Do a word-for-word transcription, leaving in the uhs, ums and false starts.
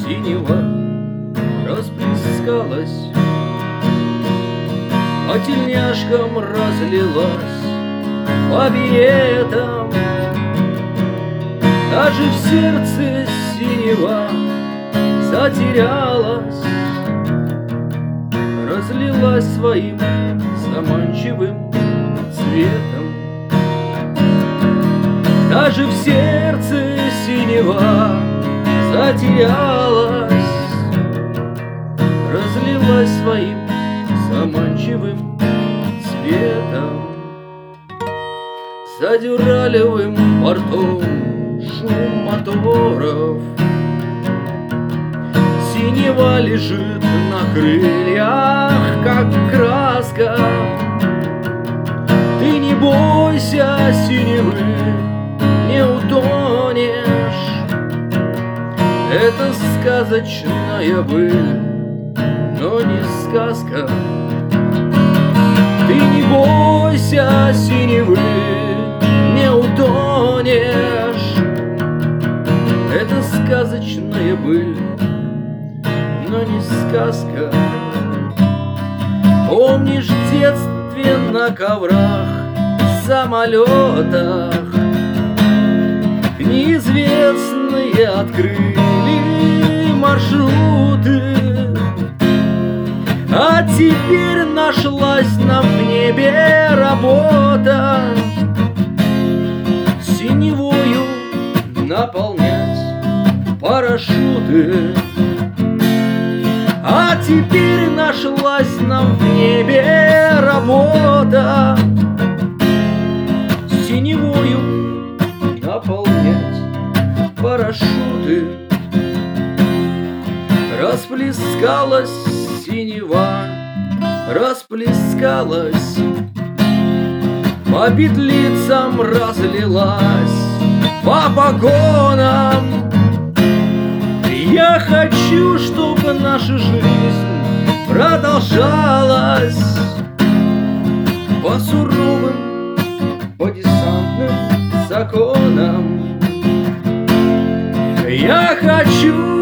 синева расплескалась, по тельняшкам разлилась, по беретам. Даже в сердце синева затерялась, разлилась своим заманчивым цветом. Даже в сердце синева затерялась, разлилась своим заманчивым цветом. За дюралевым бортом шум моторов, синева лежит на крыльях, как краска. Ты не бойся синевы, не утонешь. Это сказочная быль, но не сказка. Ты не бойся синевы, не утонешь. Это сказочная быль, но не сказка. Помнишь в детстве на коврах, самолетах неизвестные открыли маршруты, а теперь нашлась нам в небе работа синевою наполнять парашюты. А теперь нашлась нам в небе работа синевою наполнять парашюты. Расплескалась синева, расплескалась, по петлицам разлилась, по погонам. Я хочу, чтобы наша жизнь продолжалась по суровым, по десантным законам. Я хочу,